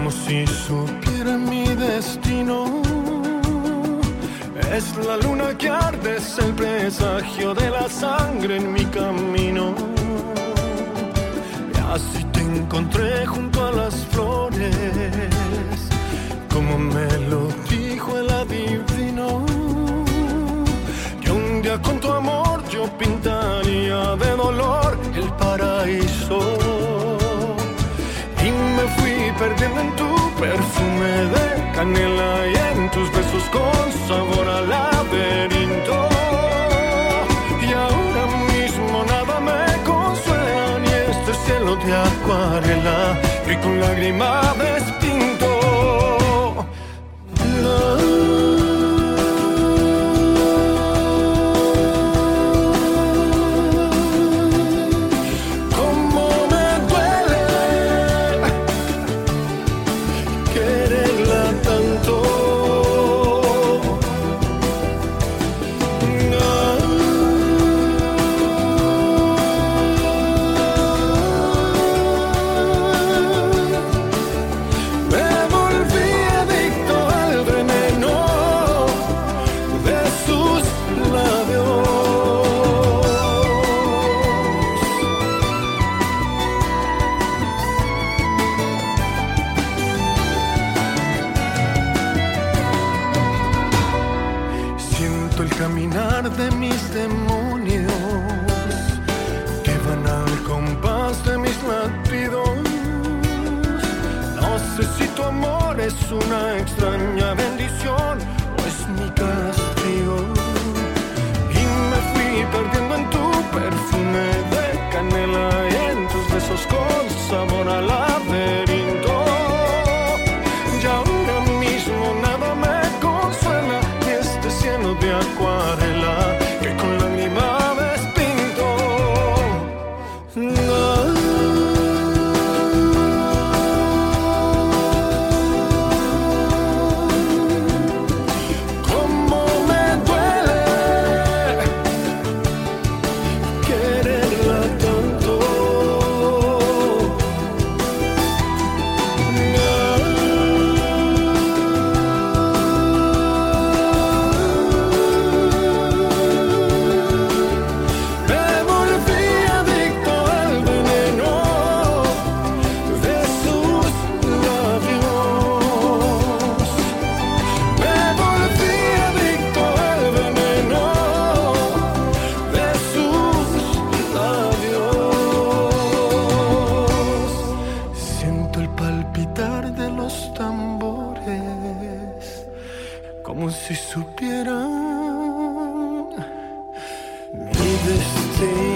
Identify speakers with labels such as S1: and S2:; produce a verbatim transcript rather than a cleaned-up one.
S1: como si supiera mi destino. Es la luna que arde, es el presagio de la sangre en mi camino. Y así te encontré junto a las flores, como me lo dijo el adivino. Que un día con tu amor yo pintaría de dolor el paraíso. Y me fui perdiendo en tu perfume de canela y en tus besos con sabor a laberinto. Y ahora mismo nada me consuela, ni este cielo de acuarela que con lágrima despinto. Caminar de mis demonios que van al compás de mis latidos. No sé si tu amor es una extraña bendición o es mi castigo. Y me fui perdiendo en tu perfume de canela y en tus besos con sabor a laberinto. Y ahora mismo nada me consuela, ni este cielo de acuarela que con lágrima despinto. No. Cómo me duele quererla tanto. De los tambores, como si supieran mi destino.